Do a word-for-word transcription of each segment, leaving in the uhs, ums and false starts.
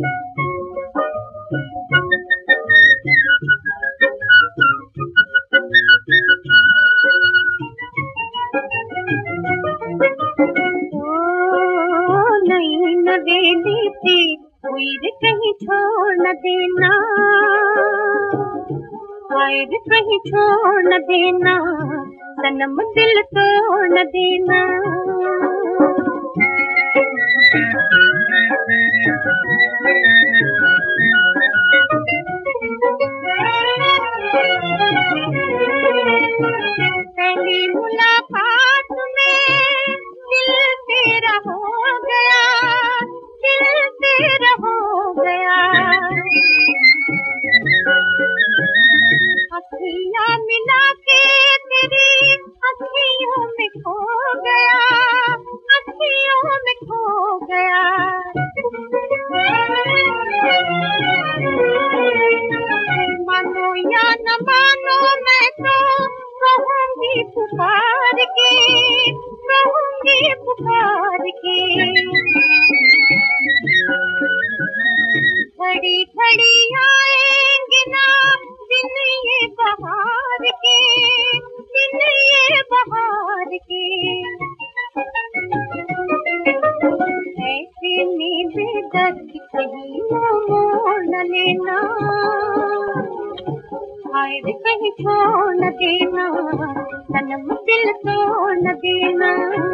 नई नवेली थी उइर कहीं छोड़ न देना, आयर कहीं छोड़ न देना, सनम दिल तोड़ न देना। पहली मुलाकात में दिल तेरा हो गया, दिल तेरा हो गया। अखियाँ मिला के तेरी अखियों में खो गया, अखियों में खो गया। मानो या न मानो मैं तो कहूँगी पुकार के, कहूँगी पुकार के। घड़ी घड़ी आएंगे ना दिन ये बहार के, दिन ये बहार के। ऐसे में बेदर्द कहीं मोड़ न लेना, आयर कहीं छोड़ न देना, सनम दिल तोड़ न देना।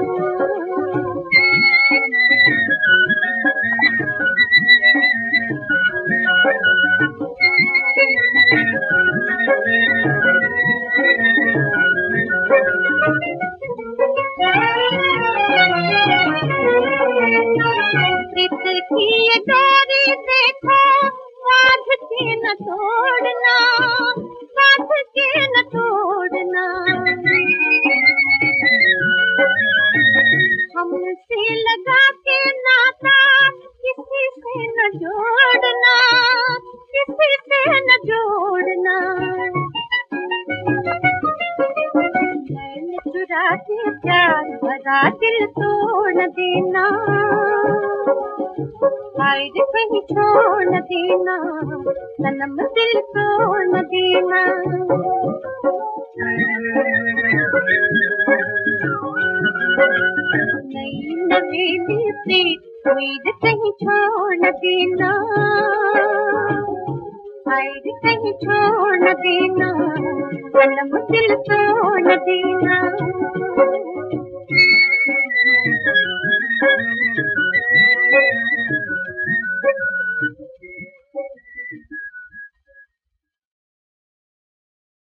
प्रीत की ये डोरी देखो बांध के न तोड़ना, बांध के न तोड़ना। हमसे लगा के नाता किसी से न जोड़ना, किसी से न जोड़ना। मैंने चुरा के प्यार भरा दिल तोड़ न देना, आयर कहीं छोड़ न देना, सनम दिल तोड़ न देना। नई नवेली से उइर कहीं छोड़ न देना, आयर कहीं छोड़ न देना, सनम दिल तोड़ न देना।